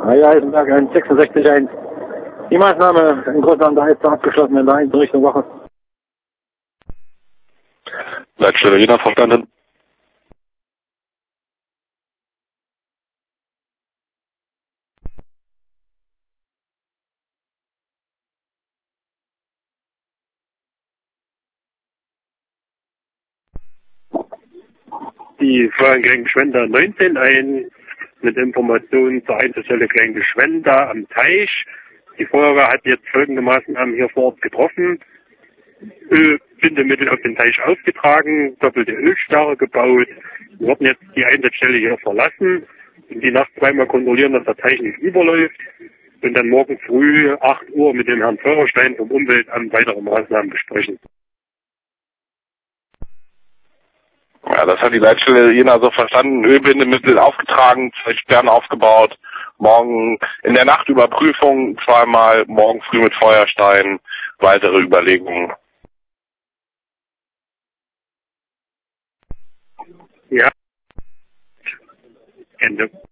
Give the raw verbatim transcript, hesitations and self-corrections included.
Eisenberg eins sechsundsechzig eins. Die Maßnahme in Großland ist abgeschlossen in der eins Richtung Woche. Leitstelle Jena verstanden. Die Feuerwehr Klengenschwender neunzehn ein mit Informationen zur Einsatzstelle Klengenschwender am Teich. Die Feuerwehr hat jetzt folgende Maßnahmen hier vor Ort getroffen. Ölbindemittel auf den Teich aufgetragen, doppelte Ölstarre gebaut. Wir werden jetzt die Einsatzstelle hier verlassen und die Nacht zweimal kontrollieren, dass der Teich nicht überläuft. Und dann morgen früh acht Uhr mit dem Herrn Feuerstein vom Umweltamt weitere Maßnahmen besprechen. Ja, das hat die Leitstelle Jena so verstanden. Ölbindemittel aufgetragen, zwei Sperren aufgebaut. Morgen in der Nacht Überprüfung zweimal, morgen früh mit Feuerstein weitere Überlegungen. Ja. Ende.